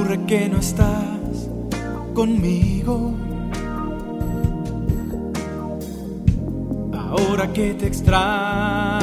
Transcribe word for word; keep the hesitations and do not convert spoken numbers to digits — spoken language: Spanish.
ocurre que no estás conmigo? Ahora que te extraño